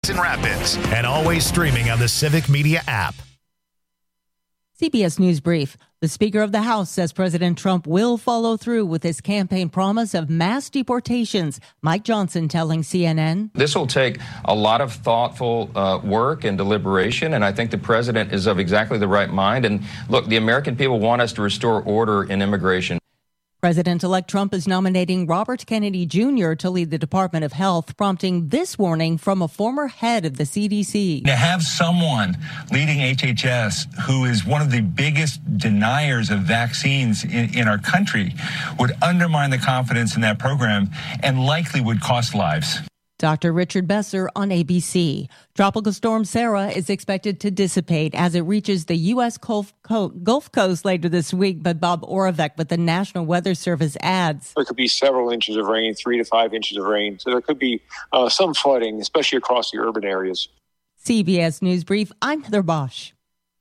Rapids, and always streaming on the Civic Media app. CBS News Brief. The Speaker of the House says President Trump will follow through with his campaign promise of mass deportations. Mike Johnson telling CNN. This will take a lot of thoughtful work and deliberation, and I think the president is of exactly the right mind. And look, the American people want us to restore order in immigration. President-elect Trump is nominating Robert Kennedy Jr. to lead the Department of Health, prompting this warning from a former head of the CDC. To have someone leading HHS who is one of the biggest deniers of vaccines in our country would undermine the confidence in that program and likely would cost lives. Dr. Richard Besser on ABC. Tropical storm Sarah is expected to dissipate as it reaches the U.S. Gulf Coast later this week, but Bob Oravec with the National Weather Service adds. There could be several inches of rain, 3 to 5 inches of rain, so there could be some flooding, especially across the urban areas. CBS News Brief, I'm Heather Bosch.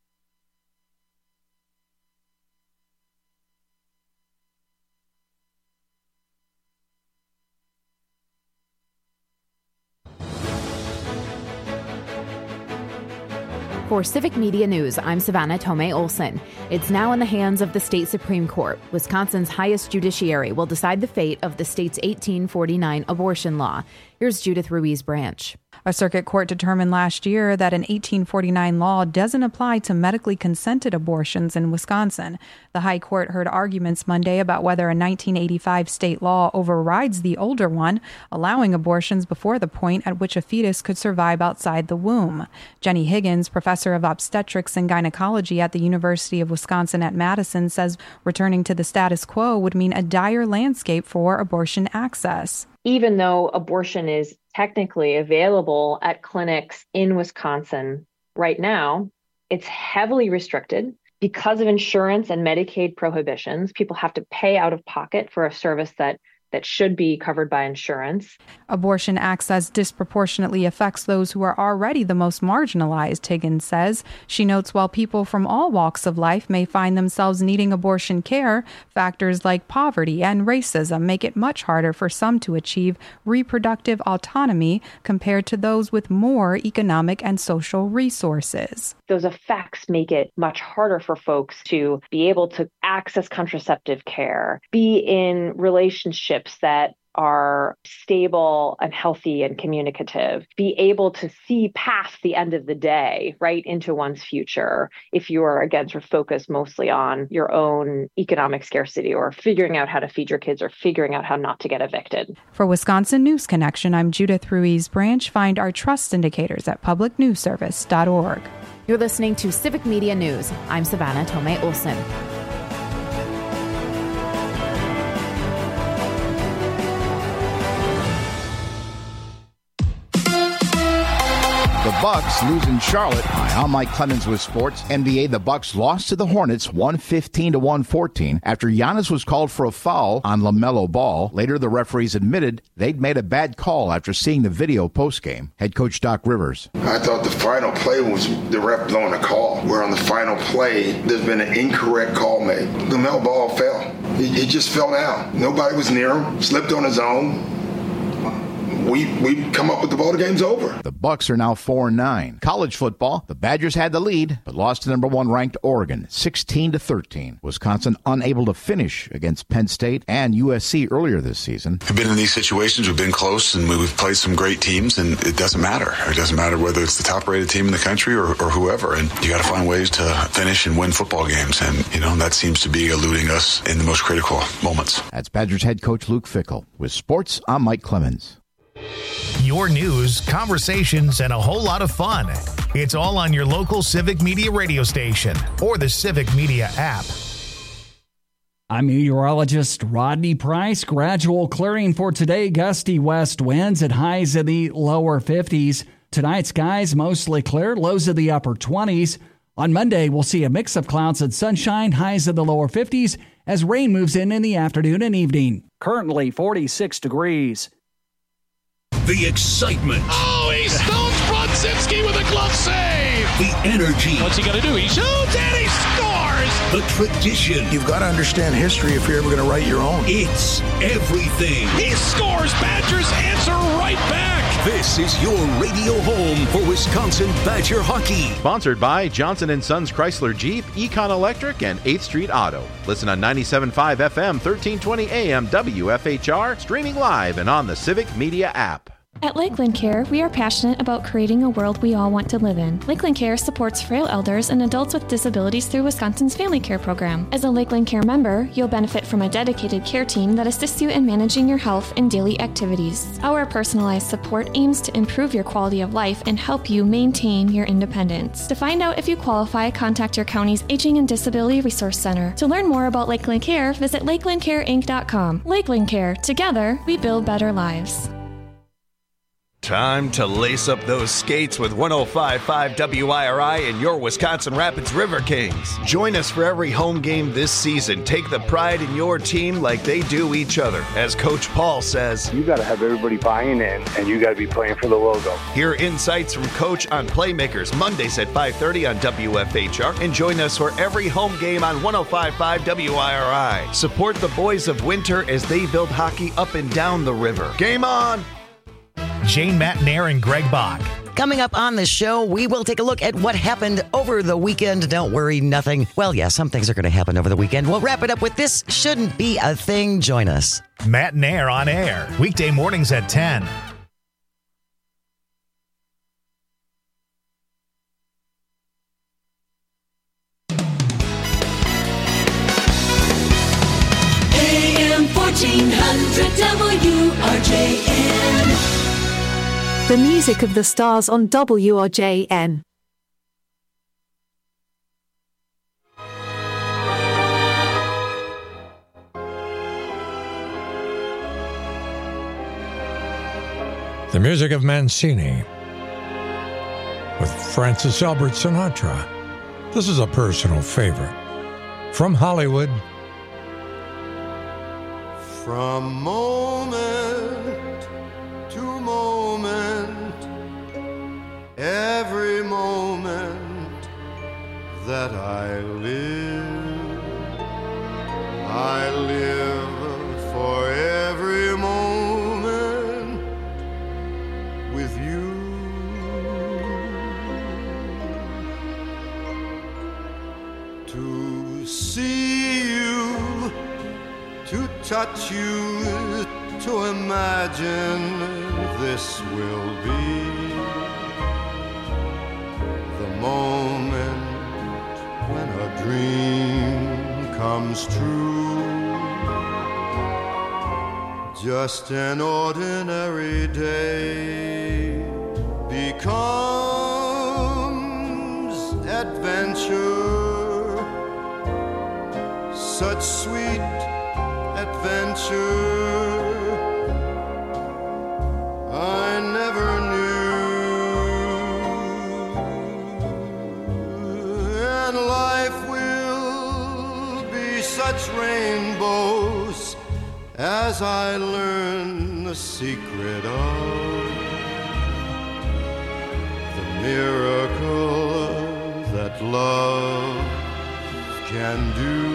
For Civic Media News, I'm Savannah Tomei Olson. It's now in the hands of the state Supreme Court. Wisconsin's highest judiciary will decide the fate of the state's 1849 abortion law. Here's Judith Ruiz Branch. A circuit court determined last year that an 1849 law doesn't apply to medically consented abortions in Wisconsin. The High Court heard arguments Monday about whether a 1985 state law overrides the older one, allowing abortions before the point at which a fetus could survive outside the womb. Jenny Higgins, professor of obstetrics and gynecology at the University of Wisconsin at Madison, says returning to the status quo would mean a dire landscape for abortion access. Even though abortion is technically available at clinics in Wisconsin right now, it's heavily restricted because of insurance and Medicaid prohibitions. People have to pay out of pocket for a service that should be covered by insurance. Abortion access disproportionately affects those who are already the most marginalized, Higgins says. She notes while people from all walks of life may find themselves needing abortion care, factors like poverty and racism make it much harder for some to achieve reproductive autonomy compared to those with more economic and social resources. Those effects make it much harder for folks to be able to access contraceptive care, be in relationships that are stable and healthy and communicative, be able to see past the end of the day, right into one's future, if you're, again, sort of focused mostly on your own economic scarcity or figuring out how to feed your kids or figuring out how not to get evicted. For Wisconsin News Connection, I'm Judith Ruiz Branch. Find our trust indicators at publicnewsservice.org. You're listening to Civic Media News. I'm Savannah Tomei Olson. The Bucks lose in Charlotte. Hi, I'm Mike Clemens with sports. NBA, the Bucks lost to the Hornets 115-114 after Giannis was called for a foul on LaMelo Ball. Later, the referees admitted they'd made a bad call after seeing the video postgame. Head coach Doc Rivers. I thought the final play was the ref blowing a call, where on the final play, there's been an incorrect call made. LaMelo Ball fell. He just fell down. Nobody was near him, slipped on his own. We come up with the ball, the game's over. The Bucks are now 4-9. College football, the Badgers had the lead, but lost to number 1 ranked Oregon, 16-13. Wisconsin unable to finish against Penn State and USC earlier this season. We've been in these situations, we've been close, and we've played some great teams, and it doesn't matter. It doesn't matter whether it's the top-rated team in the country or whoever, and you got to find ways to finish and win football games, and that seems to be eluding us in the most critical moments. That's Badgers head coach Luke Fickell. With sports, I'm Mike Clemens. Your news, conversations, and a whole lot of fun. It's all on your local Civic Media radio station or the Civic Media app. I'm meteorologist Rodney Price. Gradual clearing for today. Gusty west winds at highs in the lower 50s. Tonight, skies mostly clear, lows in the upper 20s. On Monday, we'll see a mix of clouds and sunshine, highs in the lower 50s, as rain moves in the afternoon and evening. Currently 46 degrees. The excitement. Oh, he stones Brodzinski with a glove save. The energy. What's he going to do? He shoots and he scores. The tradition. You've got to understand history if you're ever going to write your own. It's everything. He scores. Badgers answer right back. This is your radio home for Wisconsin Badger hockey. Sponsored by Johnson & Sons Chrysler Jeep, Econ Electric, and 8th Street Auto. Listen on 97.5 FM, 1320 AM, WFHR, streaming live and on the Civic Media app. At Lakeland Care, we are passionate about creating a world we all want to live in. Lakeland Care supports frail elders and adults with disabilities through Wisconsin's Family Care program. As a Lakeland Care member, you'll benefit from a dedicated care team that assists you in managing your health and daily activities. Our personalized support aims to improve your quality of life and help you maintain your independence. To find out if you qualify, contact your county's Aging and Disability Resource Center. To learn more about Lakeland Care, visit lakelandcareinc.com. Lakeland Care. Together, we build better lives. Time to lace up those skates with 105.5 WIRI and your Wisconsin Rapids River Kings. Join us for every home game this season. Take the pride in your team like they do each other. As Coach Paul says, you got to have everybody buying in, and you got to be playing for the logo. Hear insights from Coach on Playmakers Mondays at 5:30 on WFHR, and join us for every home game on 105.5 WIRI. Support the boys of Winter as they build hockey up and down the river. Game on! Jane Matnair and Greg Bach. Coming up on the show, we will take a look at what happened over the weekend. Don't worry, nothing. Well, yeah, some things are going to happen over the weekend. We'll wrap it up with This Shouldn't Be a Thing. Join us. Matnair on air, weekday mornings at 10. AM 1400 WRJN. The music of the stars on WRJN. The music of Mancini with Francis Albert Sinatra. This is a personal favorite. From Hollywood. From moment to moment, every moment that I live for every moment with you. To see you, to touch you, to imagine this will be the moment when a dream comes true. Just an ordinary day becomes adventure, such sweet adventure I never knew, and life will be such rainbows as I learn the secret of the miracle that love can do.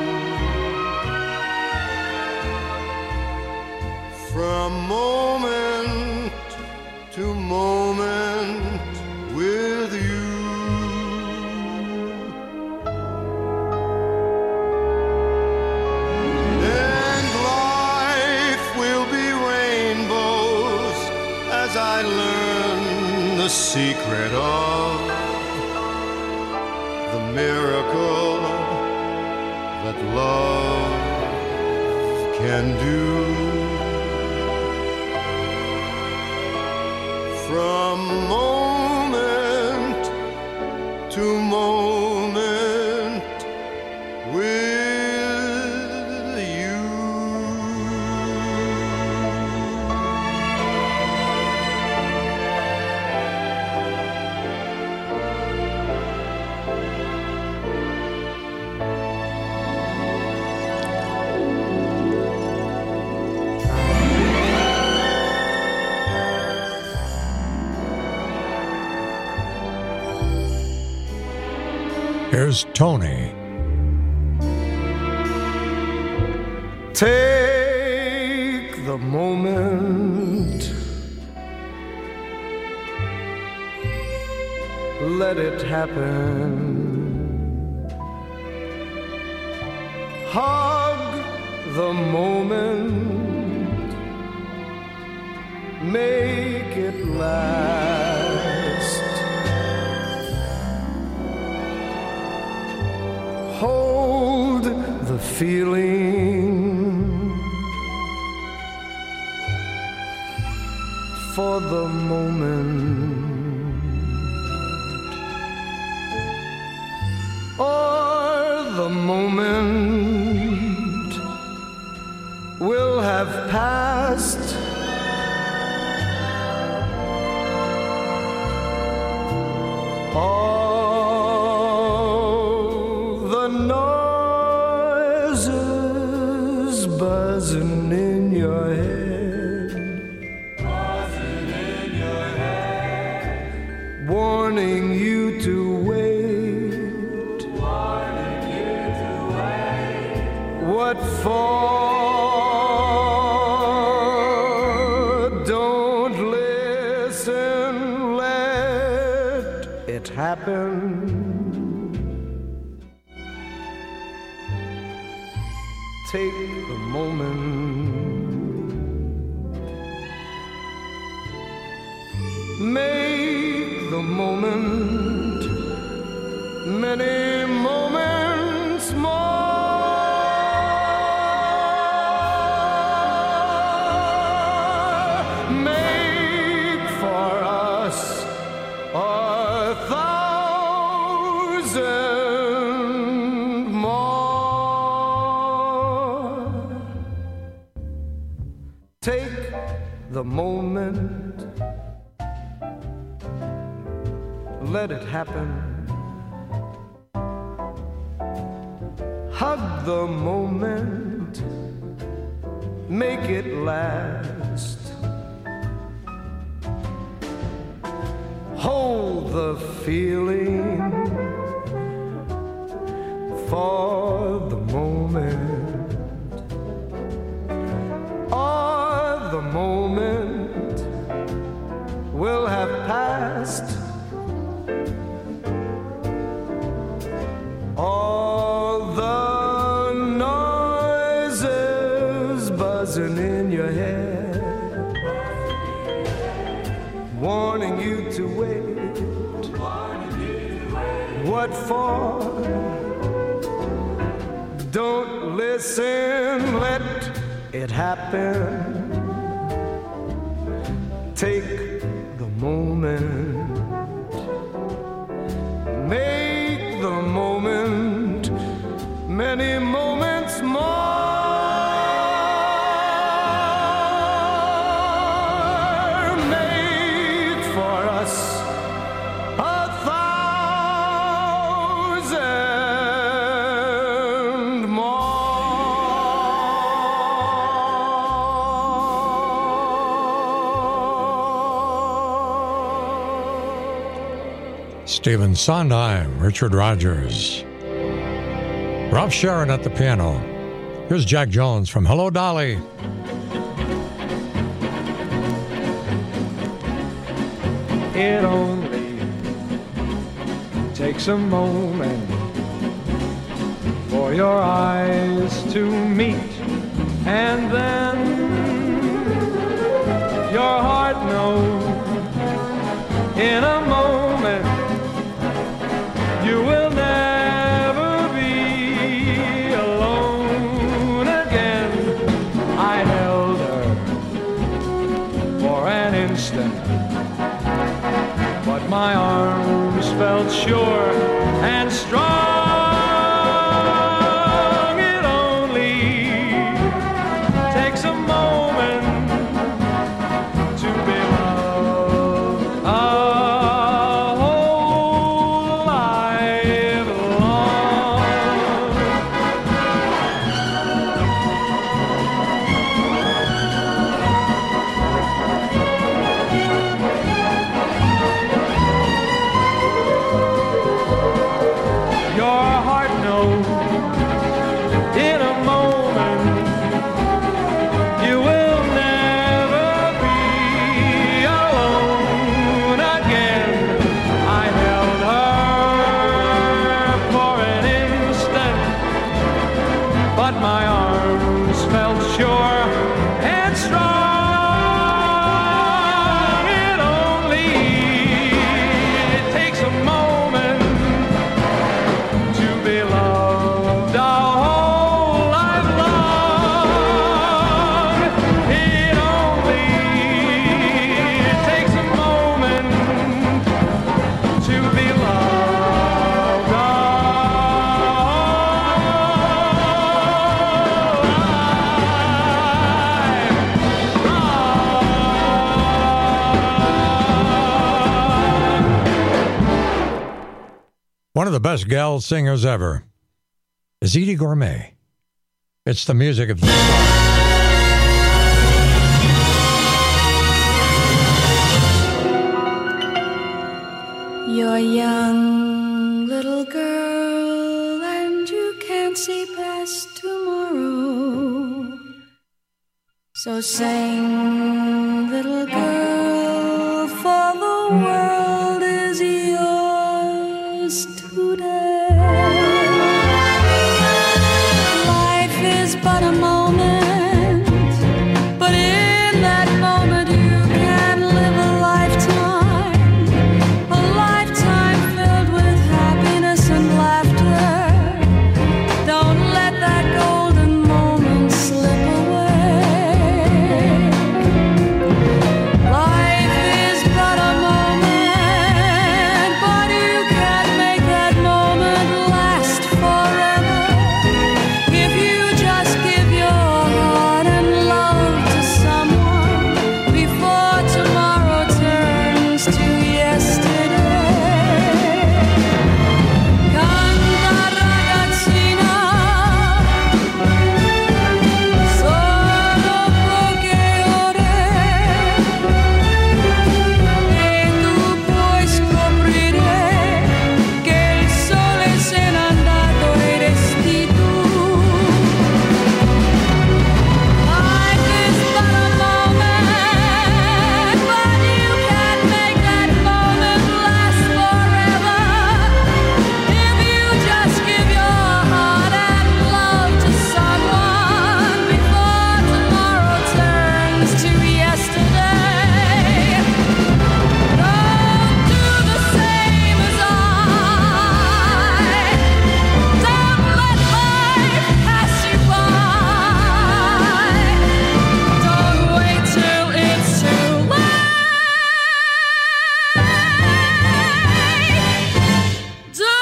From moment to moment with you. And life will be rainbows as I learn the secret of the miracle that love can do. From moment to moment with you. Here's Tony. Take the moment let it happen. Hug the moment, make it last. Hold the feeling for the moment, or the moment will have passed. All the noises buzzing in your head, buzzing in your head, warning you to wait, warning you to wait. What for? Don't listen, let it happen. Take the moment, make the moment many moments more. Make for us a thousand more. Take the moment, let it happen. Hug the moment, make it last. Hold the feeling for the moment, or the moment will have passed. All the noises buzzing in your head, warning you to wait. What for? Don't listen, let it happen. Take the moment, make the moment many moments more. Make for us a thousand more. Stephen Sondheim, Richard Rogers, Ralph Sharon at the piano. Here's Jack Jones from Hello, Dolly. It only takes a moment for your eyes to meet, and then your heart knows in a moment you will never be alone again. I held her for an instant, but my arms felt sure and strong. It only takes a moment to be loved a whole life long. One of the best gal singers ever is Edie Gourmet. It's the music of the stars. You're a young little girl and you can't see past tomorrow. So sing, little girl, for the world is yours today. Life is but a moment, but in that moment you can live a lifetime, a lifetime filled with happiness and laughter. Don't let that golden moment slip away. Life is but a moment, but you can make that moment last forever. If you just give your heart and love to someone before tomorrow turns to yesterday. Canta ragazzina, solo poche ore e tu puoi scoprire che il sole se n'è andato e resti tu. Life is but a moment, but you can make that moment last forever. If you just give your heart and love to someone before tomorrow turns to yesterday. Don't do the same as I. Don't let life pass you by. Don't wait till it's too late. Don't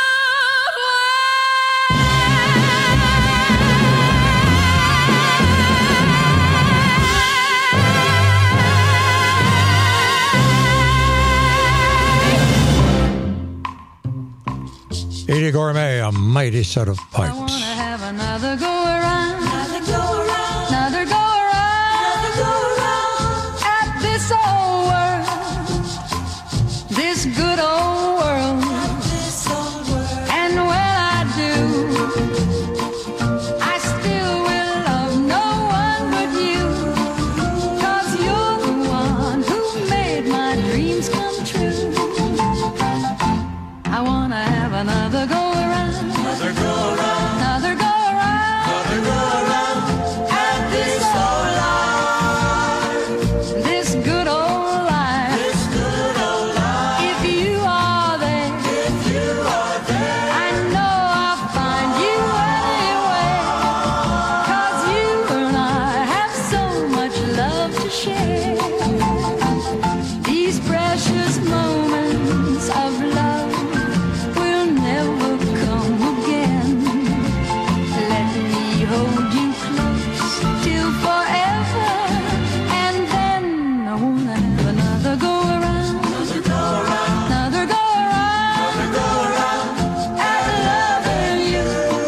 Edie Gourmet, a mighty set of pipes. wanna have another go around, another go around, another go around, another go around at this old world, this good old world, this old world. And when I do, I still will love no one but you, 'cause you're the one who made my dreams come true. I wanna have another go around, another go around, another go around, another go around at this old life, this good old life, this good old life. If you are there, I know I'll find you anyway, 'cause you and I have so much love to share. These precious moments of love will never come again. Let me hold you close till forever, and then I wanna have another go around, another go around, another go around, another go around at loving you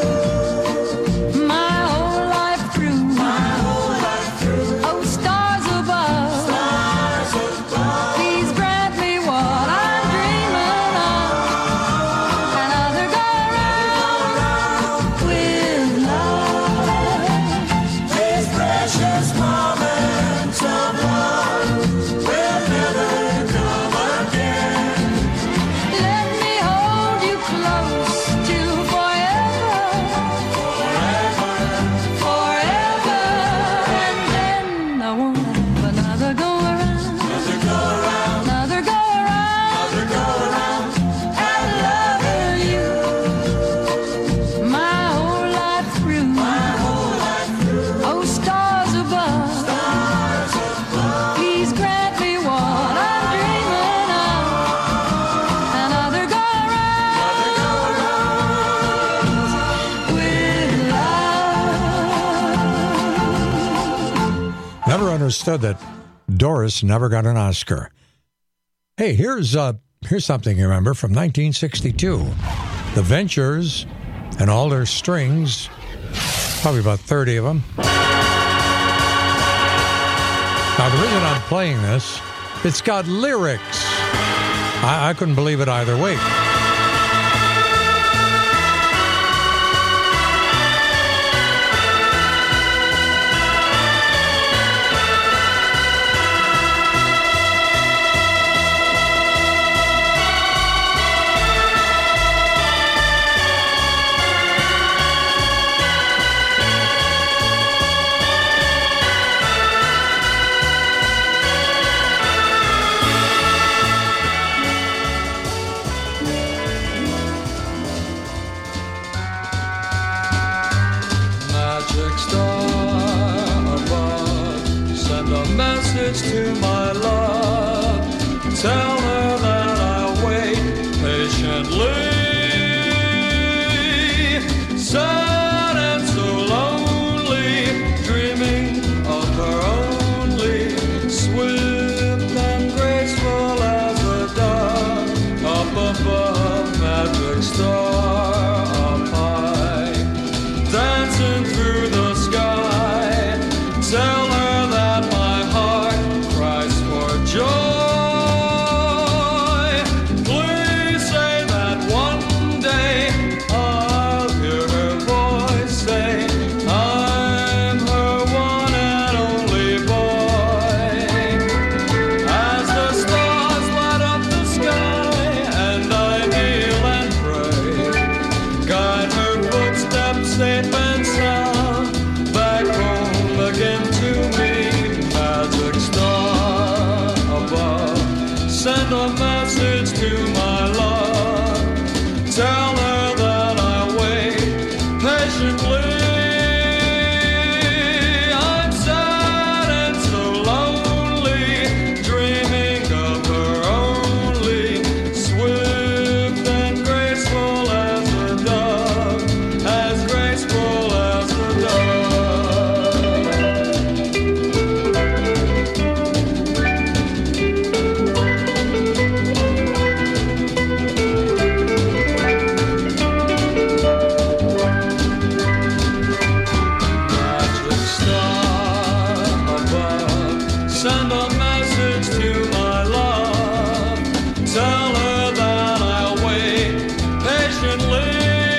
my whole life through, my whole life through. Oh, stars above, please grant me what I'm dreaming of. Another go around with love. These precious moments of love will never come again. Let me hold you close till forever, forever, forever, and then I wanna have another go around, another go around, another go around, another go around at loving you my whole life through, my whole life through. Oh, stars above, please grant me what I'm dreaming of. Another go around with love. Never understood that Doris never got an Oscar. Hey, here's here's something you remember from 1962. The Ventures and all their strings, probably about 30 of them. Now, the reason I'm playing this, it's got lyrics. I couldn't believe it either way. To my love, tell her that I'll wait patiently. Sad and so lonely, dreaming of her only, swift and graceful as a dove, up above, magic star up high, dancing through the sky. Tell her that my heart cries for joy. Please say that one day I'll hear her voice say, I'm her one and only boy. As the stars light up the sky and I kneel and pray, guide her footsteps safe and sound back home again to me. Magic star above, send a message to my love. Tell her that I wait patiently. I'm sad and so lonely, dreaming of her only, swift and graceful as a dove, as graceful as a dove. Magic star above, send a message to my love. Tell her that I'll wait patiently.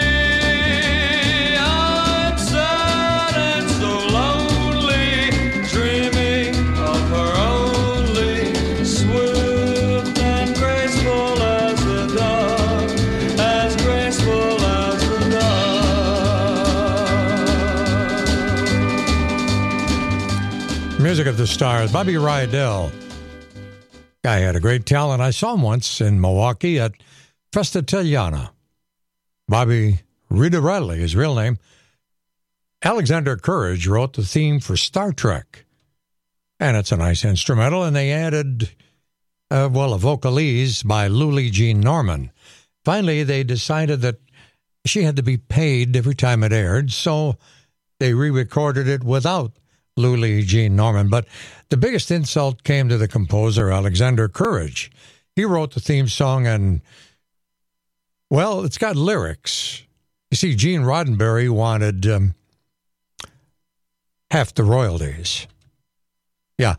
I'm sad and so lonely, dreaming of her only, swift and graceful as a dove, as graceful as a dove. Music of the Stars, Bobby Rydell. Guy had a great talent. I saw him once in Milwaukee at Festa Italiana. Bobby Ridarelli, his real name. Alexander Courage wrote the theme for Star Trek. And it's a nice instrumental, and they added, a vocalese by Lulie Jean Norman. Finally, they decided that she had to be paid every time it aired, so they re-recorded it without Lulie Jean Norman. But the biggest insult came to the composer, Alexander Courage. He wrote the theme song, and, well, it's got lyrics. You see, Gene Roddenberry wanted half the royalties. Yeah.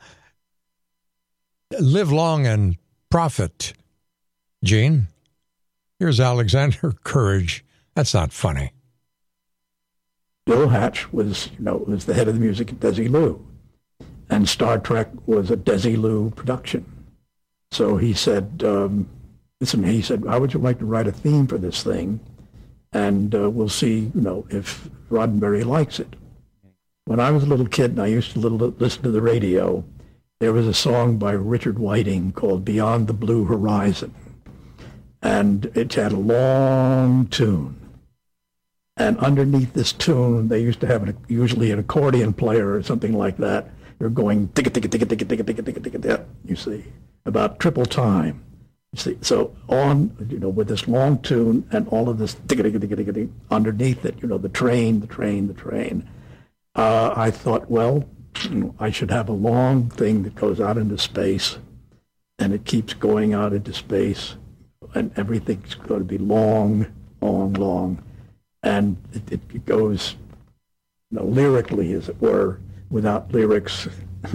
Live long and profit, Gene. Here's Alexander Courage. That's not funny. Bill Hatch was the head of the music at Desilu, and Star Trek was a Desilu production. So he said, he said, how would you like to write a theme for this thing? And we'll see, if Roddenberry likes it. When I was a little kid and I used to listen to the radio, there was a song by Richard Whiting called Beyond the Blue Horizon. And it had a long tune. And underneath this tune, they used to have usually an accordion player or something like that. They're going ticka ticka ticka ticka ticka ticka ticka ticka ticka. You see, about triple time. You see, so on, with this long tune and all of this ticka ticka ticka ticka ticka underneath it, the train. I thought, well, I should have a long thing that goes out into space, and it keeps going out into space, and everything's going to be long, long, long. And it goes, lyrically, as it were, without lyrics,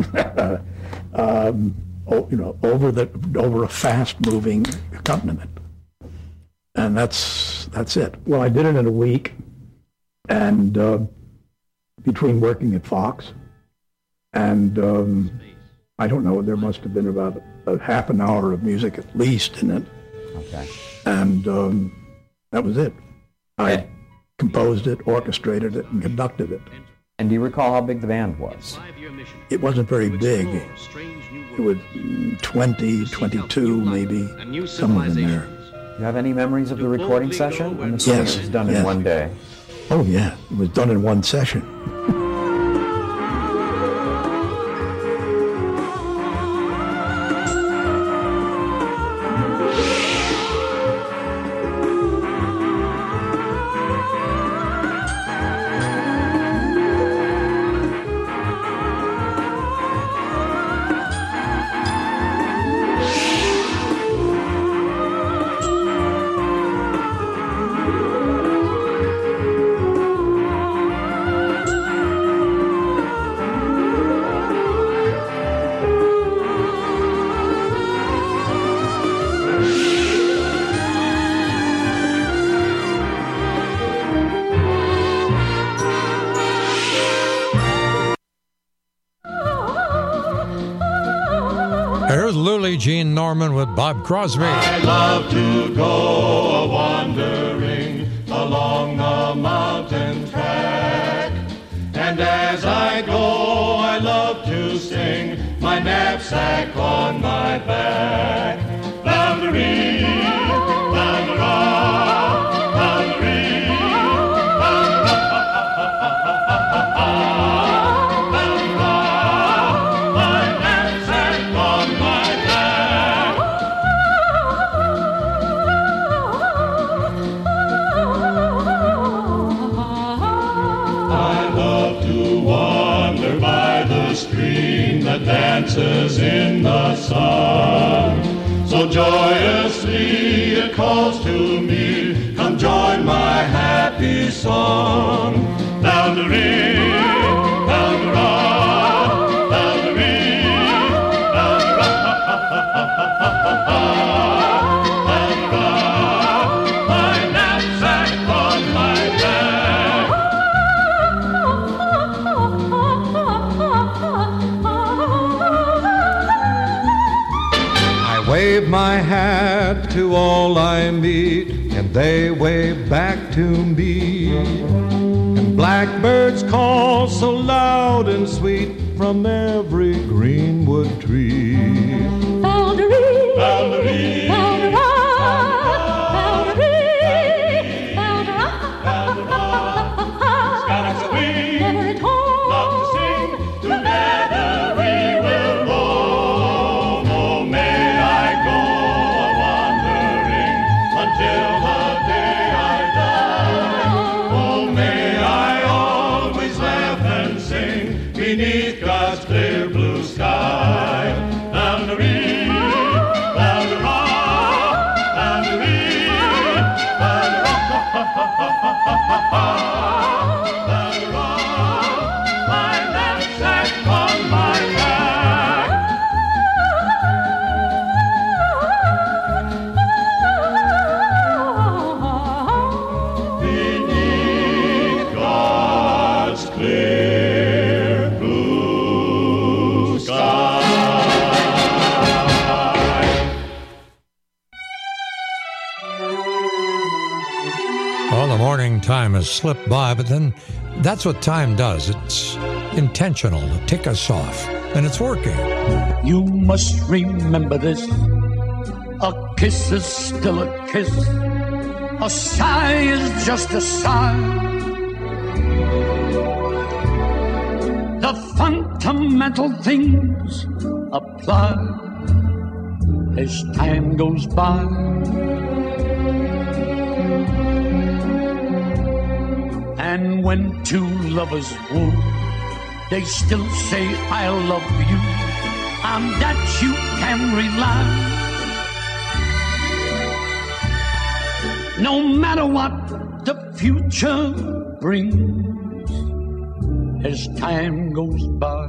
over a fast-moving accompaniment. And that's it. Well, I did it in a week, and between working at Fox and I don't know, there must have been about a half an hour of music at least in it. Okay. And that was it. I composed it, orchestrated it, and conducted it. And do you recall how big the band was? It wasn't very big. It was 20, 22 maybe, somewhere in there. Do you have any memories of the recording session? I'm assuming Yes. It was done in one day. Oh, yeah. It was done in one session. Here's Lily Jean Norman with Bob Crosby. I love to go a-wandering along the mountain track. And as I go, I love to sing my knapsack on my back. Boundary, boundary, boundary, that dances in the sun. So joyously it calls to me, come join my happy song. Boundary, boundary, boundary, boundary, my knapsack on my back. Wave my hat to all I meet, and they wave back to me. And blackbirds call so loud and sweet from every greenwood tree. Boundary, boundary, boundary, never at home, love to sing, together we will roam. Oh, may I go a-wandering until the day I die. Oh, may I always laugh and sing beneath God's clear blue sky. Boundary, boundary, boundary, my knapsack on my back. Beneath God's clear blue sky. Well, the morning time has slipped by, but then that's what time does. It's intentional to tick us off, and it's working. You must remember this. A kiss is still a kiss. A sigh is just a sigh. The fundamental things apply as time goes by. And when two lovers woo, they still say I love you. On that you can rely. No matter what the future brings as time goes by.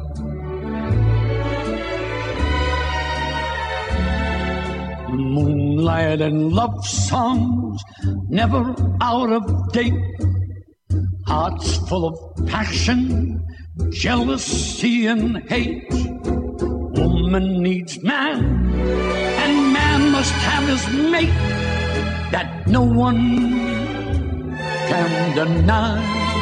Moonlight and love songs never out of date. Hearts full of passion, jealousy and hate. Woman needs man, and man must have his mate. That no one can deny.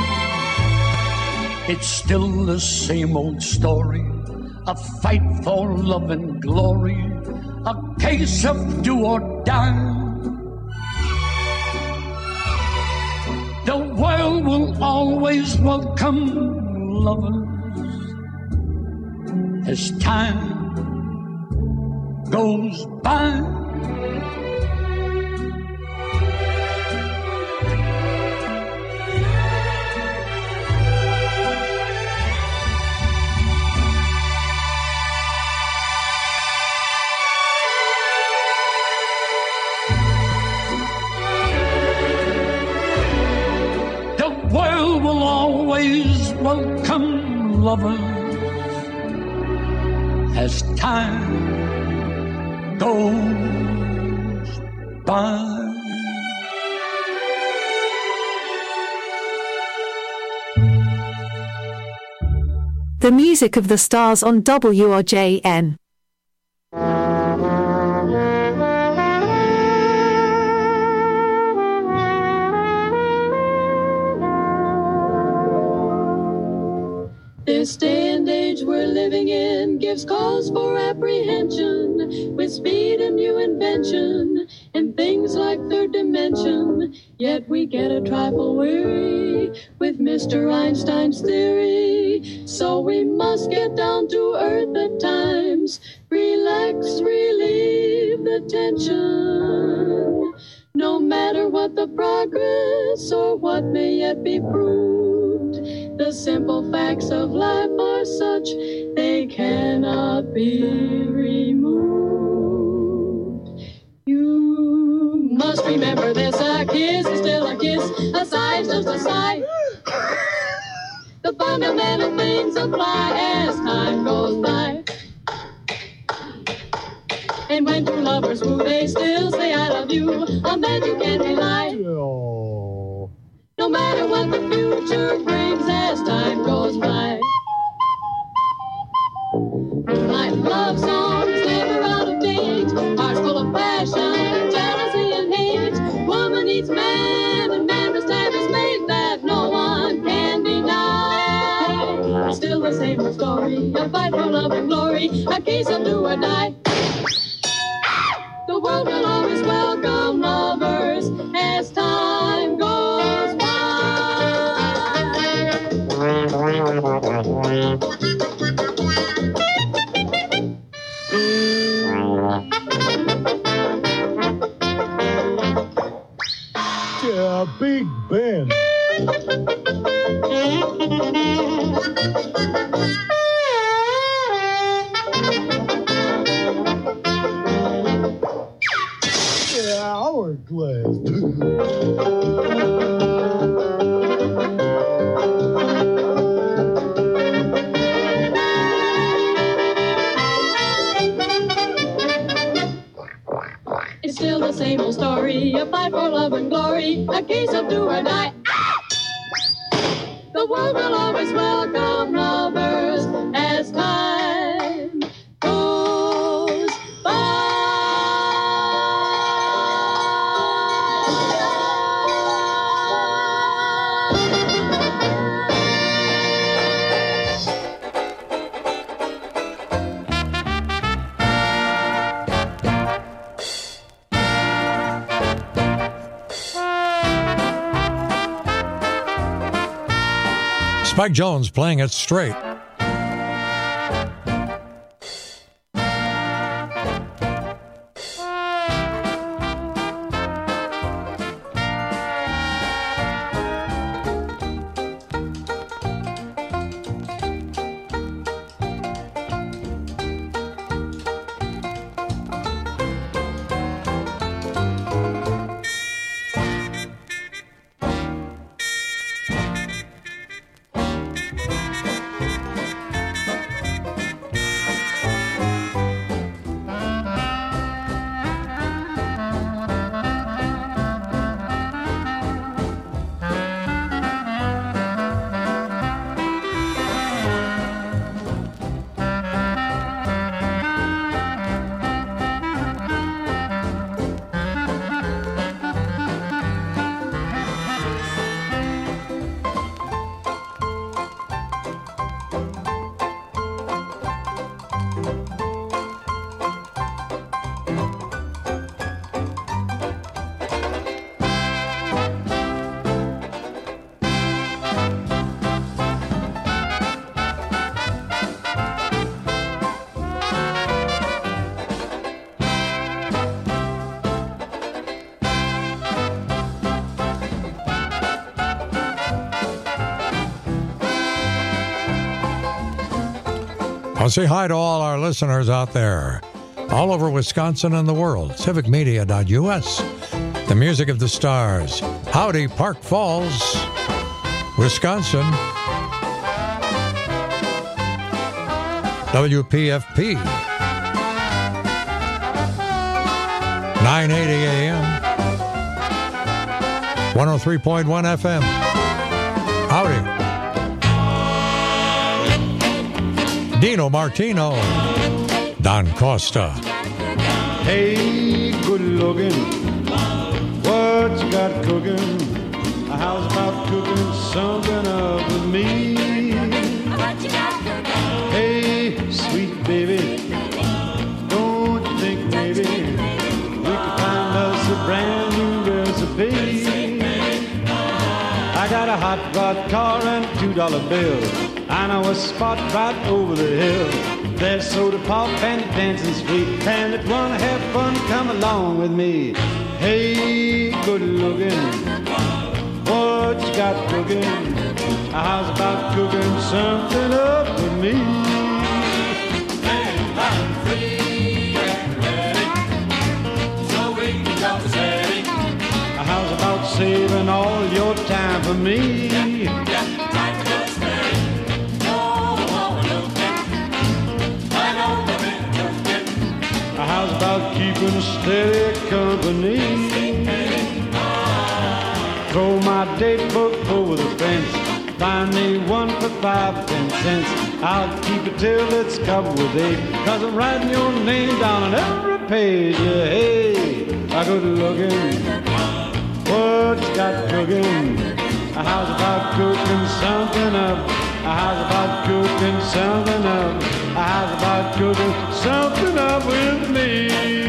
It's still the same old story, a fight for love and glory, a case of do or die. The world will always welcome lovers as time goes by. Will always welcome lovers as time goes by. The music of the stars on WRJN. This day and age we're living in gives cause for apprehension, with speed and new invention and things like third dimension. Yet we get a trifle weary with Mr. Einstein's theory. So we must get down to earth at times, relax, relieve the tension. No matter what the progress or what may yet be proved, the simple facts of life are such they cannot be removed. You must remember this, a kiss is still a kiss, a sigh is just a sigh. The fundamental things apply as time goes by. And when two lovers woo, they still say I love you, on that you can rely. No matter what the future brings as time goes by. My love songs never out of date, hearts full of passion, jealousy and hate. Woman needs man, and man must have his mate, that no one can deny. Still the same old story, a fight for love and glory, a case of do or die. The world will always welcome lovers as time goes by. Yeah, Big Ben. Yeah, hourglass. It's still the same old story, a fight for love and glory, a case of do or die. The world will always welcome lovers as time goes by. Spike Jones playing it straight. I'll say hi to all our listeners out there, all over Wisconsin and the world. CivicMedia.us. The music of the stars. Howdy, Park Falls, Wisconsin. WPFP. 980 AM. 103.1 FM. Howdy. Dino Martino. Don Costa. Hey, good looking, what you got cooking? How's about cooking something up with me? Hey, sweet baby, don't you think maybe we could find us a brand new recipe? I got a hot rod car and $2 bill. I know a spot right over the hill. There's soda pop and dancing sweet, and if you wanna have fun, come along with me. Hey, good looking, what you got cooking? How's about cooking something up with me? I'm free and ready, so we can jump steady. How's about saving all your time for me? Time to go steady. No overlooking. I know the been looking. How's about keeping steady company? Throw my date book over the fence. Find me one for 5 or 10 cents. I'll keep it till it's covered with ink, 'cause I'm writing your name down on every page. Yeah, hey, good looking, what you got cooking? How's about cooking something up? How's about cooking something up? How's about cooking something up with me?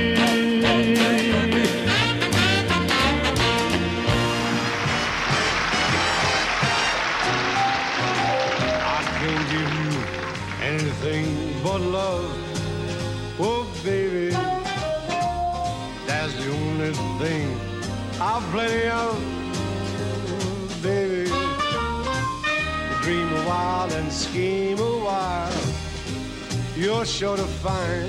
Anything but love, oh baby, that's the only thing I've plenty of, baby. Dream a while and scheme a while, you're sure to find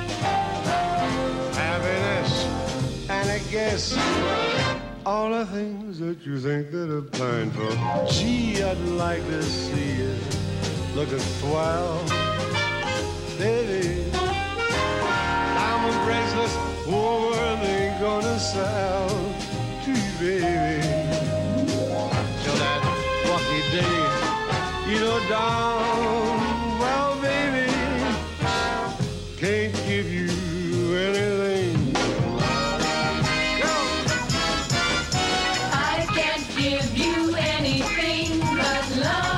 happiness, and I guess all the things that you think that are fine for. Gee, I'd like to see you looking swell, baby. Diamond bracelets, oh, well, they ain't gonna sell to you, baby. Till that lucky day, you know, down, well, baby, can't give you anything. I can't give you anything but love.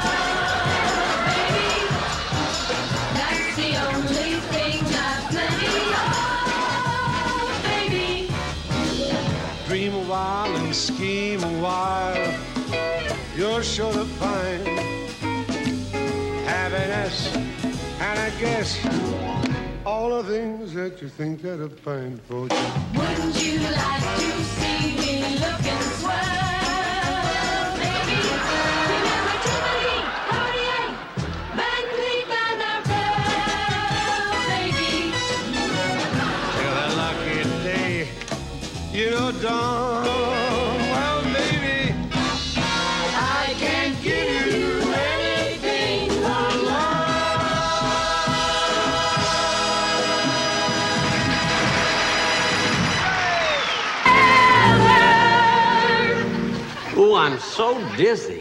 And scheme a while, you're sure to find happiness, and I guess all the things that you think that are fine for you. Wouldn't you like to see me looking swell, baby? You never tell me how do you magnifique on our pearl, baby? Till that lucky day, you know, dawn. I'm so dizzy.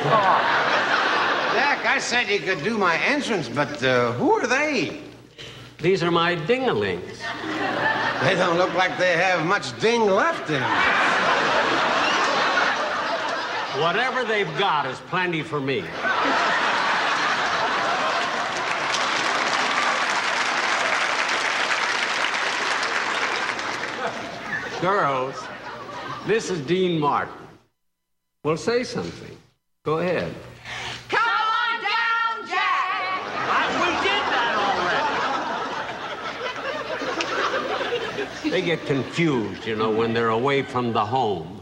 Dak, I said you could do my entrance, but who are they? These are my ding-a-lings. They don't look like they have much ding left in them. Whatever they've got is plenty for me. Girls, this is Dean Martin. Well, say something. Go ahead. Come on down, Jack! We did that already. They get confused, you know, when they're away from the home.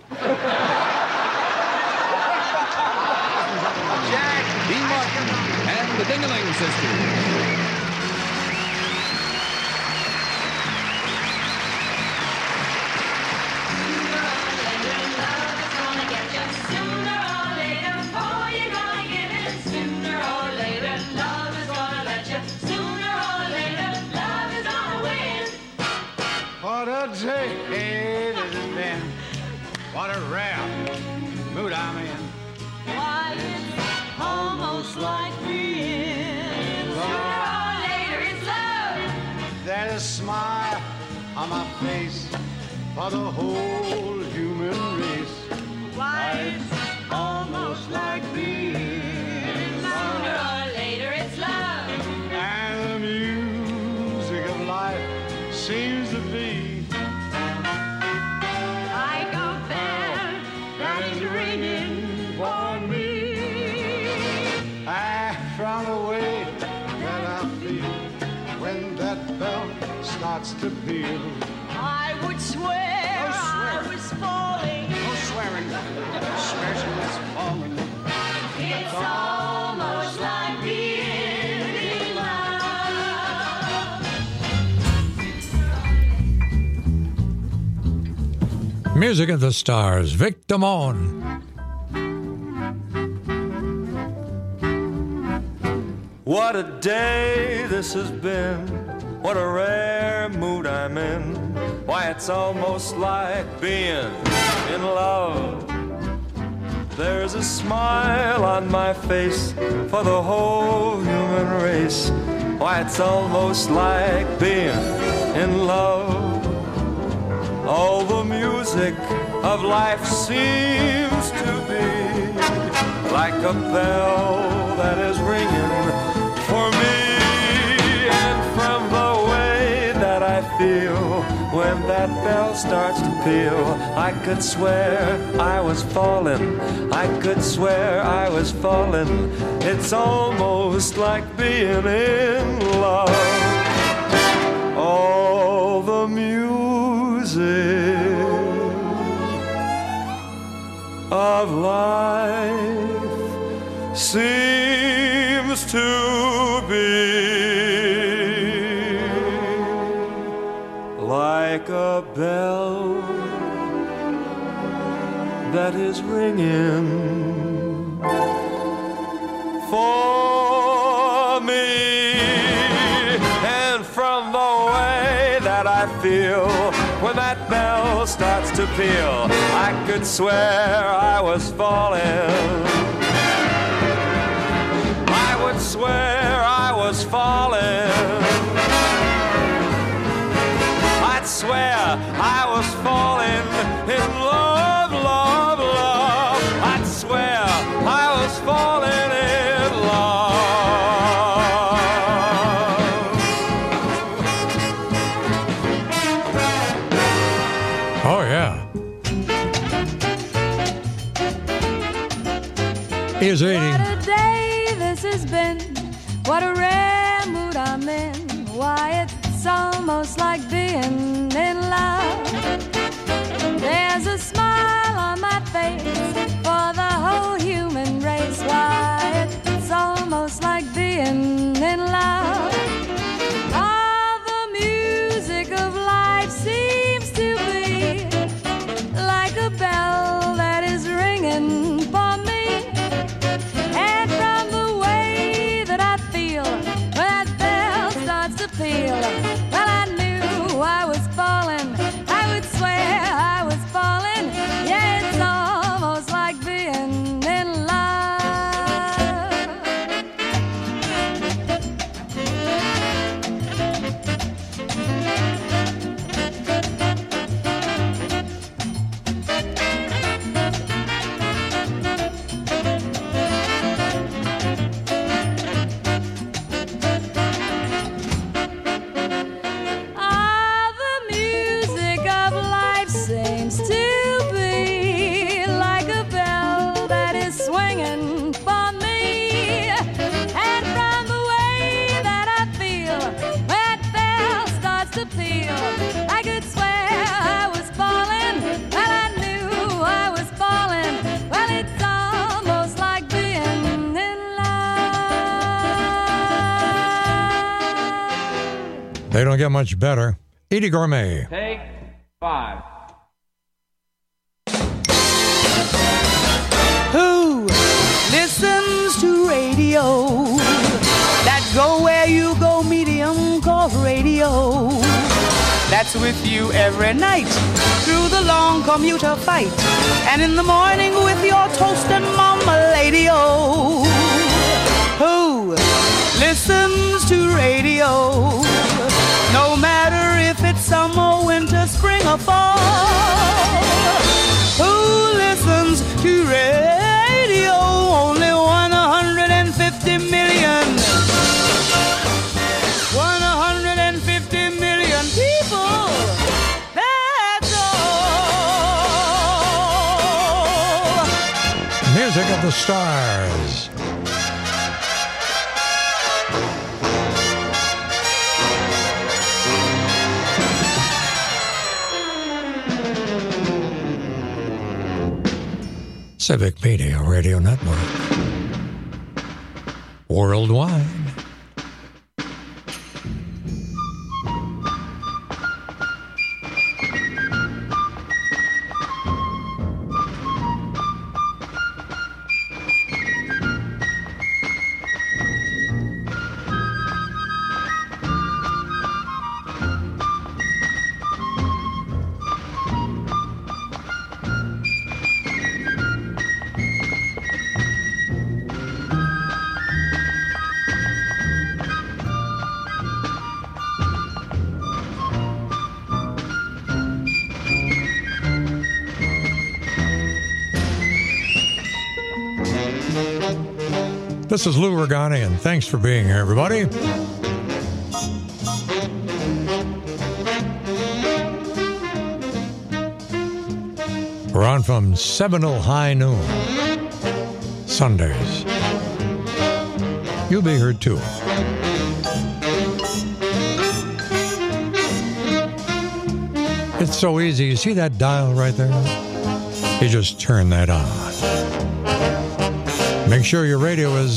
Jack, Dean Martin, and the Ding-a-Ling Sisters. What a rare mood I'm in. Why, it's almost like being sooner or later it's love. There's a smile on my face for the whole human race. Why, it's almost like being sooner or later it's love. And the music of life seems to be like a bell that is ringing for me. From the way that I feel when that bell starts to peal, I would swear I was falling. No swearing, swearing is falling. It's almost like being in love. Music of the Stars, Vic Damone. What a day this has been. What a rare mood I'm in. Why, it's almost like being in love. There's a smile on my face for the whole human race. Why, it's almost like being in love. All the music of life seems to be like a bell that is ringing for me. And from the way that I feel when that bell starts to peal, I could swear I was falling. I could swear I was falling. It's almost like being in love. All the music of life seems to be like a bell that is ringing for me. And from the way that I feel when that bell starts to peal, I could swear I was falling. I would swear I was falling. I'd swear I was falling in love, love, love. I'd swear I was falling in love. Oh, yeah. Is 80. What a day this has been. What a rare mood I'm in. Why, it's almost like being in love. There's a smile on my face for the whole human race. Why, it's almost like being in love. All the music of life seems to be like a bell that is ringing for me. And from the way that I feel when that bell starts to peal, well, I knew I was falling. I would swear I was falling. Yeah, it's almost like being in love. All the music of life seems to be like a bell that is swinging for me. And from the way that I feel when that bell starts to peal, I could swear I was falling. Well, I knew I was falling. Well, it's almost like being in love. They don't get much better. Edie Gourmet. Take 5. Who listens to radio? That go where you go medium called radio. That that's with you every night through the long commuter fight, and in the morning with your toast and mama lady-o. Who listens to radio, no matter if it's summer, winter, spring, or fall? Who listens to radio? Only 150 million. 150 million people. That's all. Music of the Stars. Civic Media Radio Network. Worldwide. This is Lou Regani, and thanks for being here, everybody. We're on from 7 till high noon, Sundays. You'll be here, too. It's so easy. You see that dial right there? You just turn that on. Make sure your radio is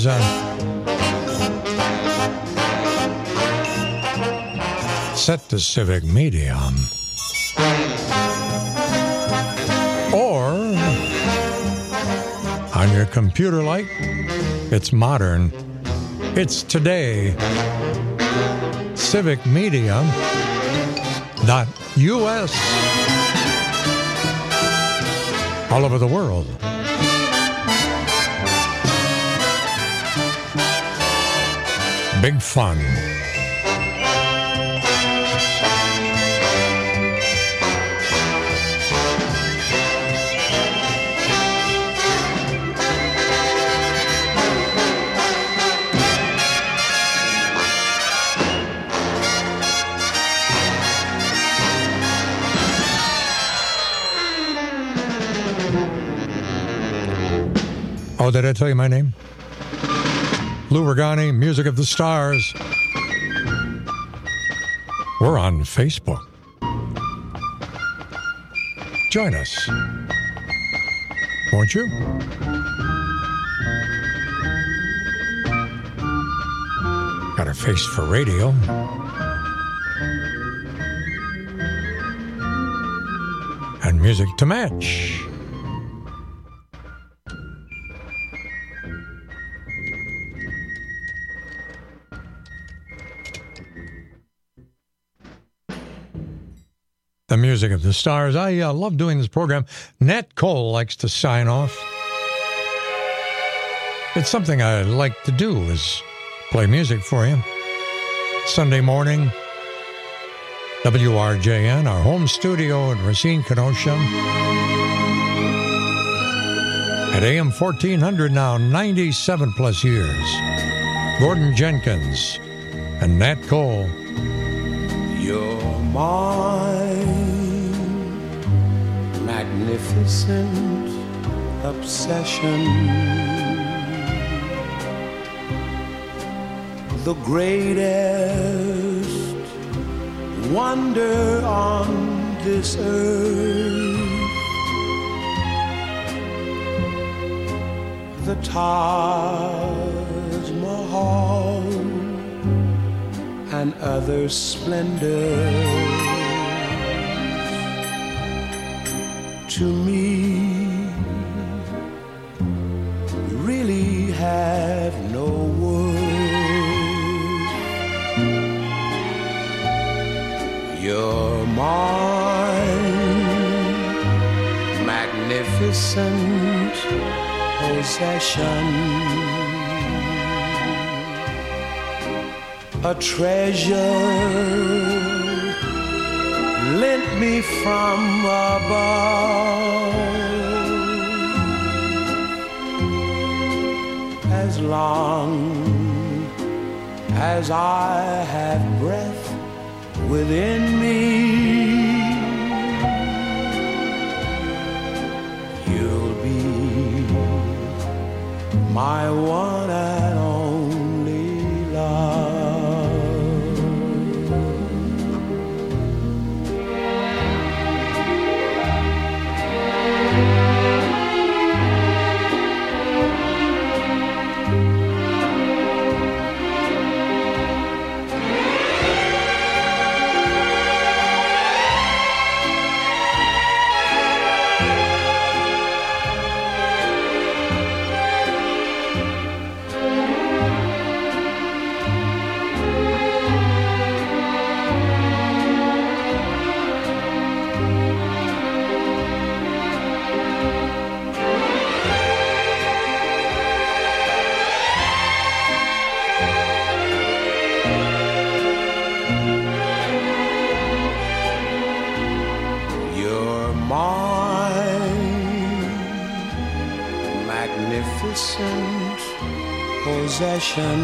set to Civic Medium. Or on your computer light, it's modern. It's today. CivicMedia.us. All over the world. Big fun. Oh, did I tell you my name? Lou Regani, Music of the Stars. We're on Facebook. Join us. Won't you? Got a face for radio. And music to match. The Music of the Stars. I love doing this program. Nat Cole likes to sign off. It's something I like to do, is play music for you. Sunday morning, WRJN, our home studio in Racine, Kenosha. At AM 1400 now, 97 plus years. Gordon Jenkins and Nat Cole. You're mine, magnificent obsession, the greatest wonder on this earth, the Taj Mahal and other splendors. To me, you really have no worth. You're mine, magnificent possession, a treasure lent me from above. As long as I have breath within me, you'll be my one and only love. Magnificent possession,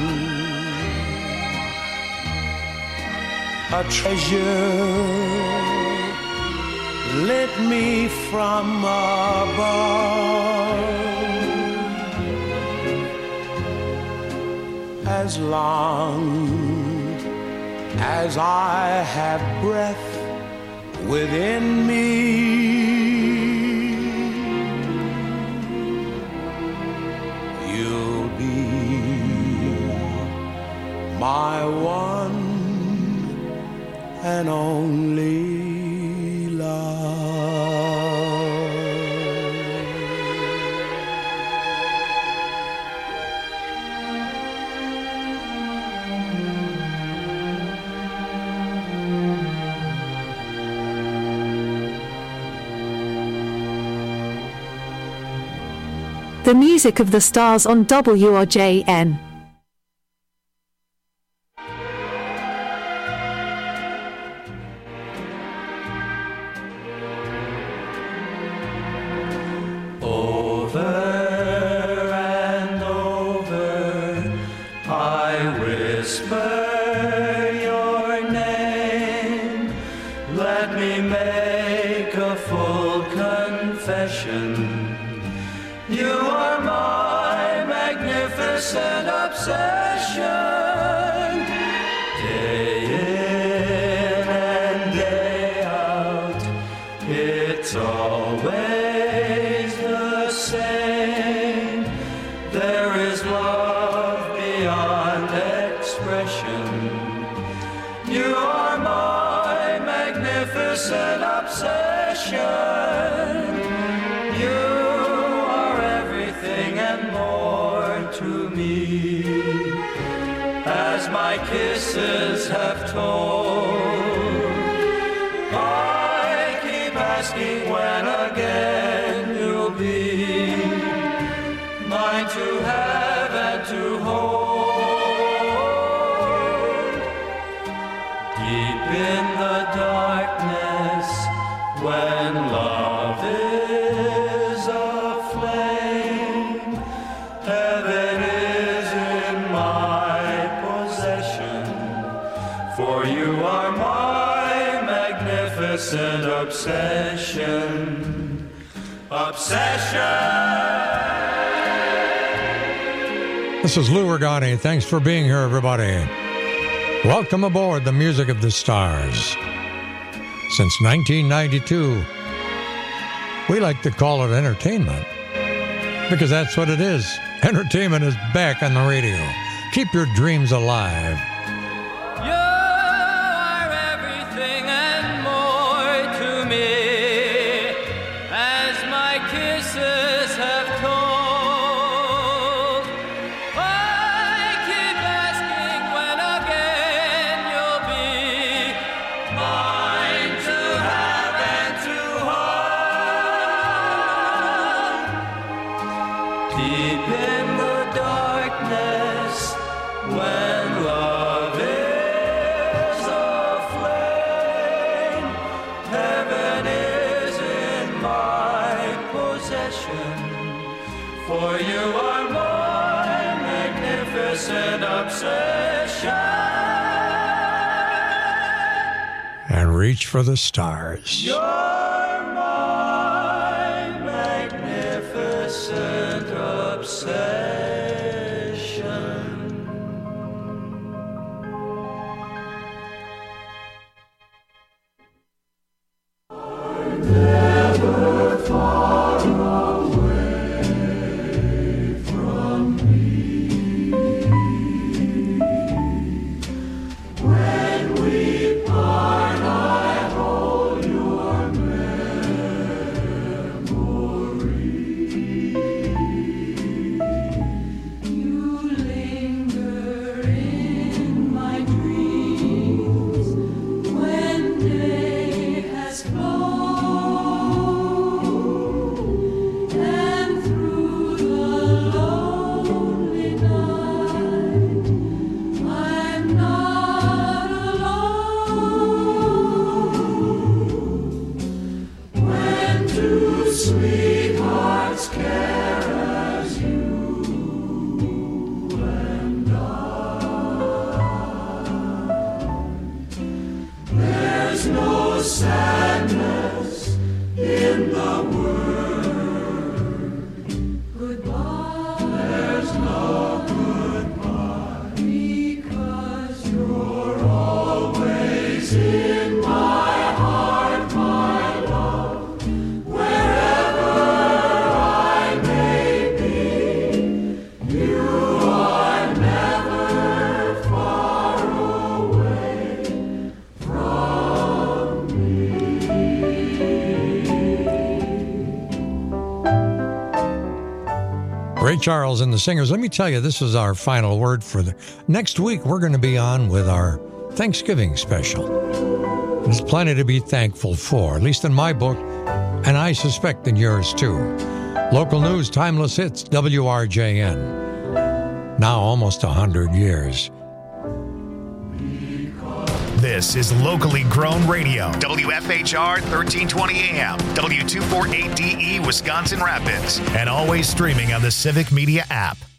a treasure lent me from above. As long as I have breath within me, my one and only love. The music of the stars on WRJN. Kisses have told. I keep asking when again you'll be mine to have and to hold. Deep in the darkness, when love is aflame, heaven is in my possession. For you are my magnificent obsession. Obsession. This is Lou Regani. Thanks for being here, everybody. Welcome aboard the Music of the Stars. Since 1992, we like to call it entertainment because that's what it is. Entertainment is back on the radio. Keep your dreams alive. deep in the darkness, when love is aflame, heaven is in my possession, for you are my magnificent obsession. And reach for the stars. You're my magnificent obsession. Never far away from me. When we part, I hold your memory. You linger in my dreams when day has flown, and through the lonely night I'm not alone. When two sweethearts care as you and I, there's no sadness in the word goodbye. There's no goodbye, because you're always in my heart, my love. Wherever I may be, you are never far away from me. Ray Charles and the Singers. Let me tell you, this is our final word for the next week. We're going to be on with our Thanksgiving special. There's plenty to be thankful for, at least in my book, and I suspect in yours too. Local news, timeless hits, WRJN. Now almost 100 years. This is locally grown radio. WFHR 1320 AM, W248DE Wisconsin Rapids, and always streaming on the Civic Media app.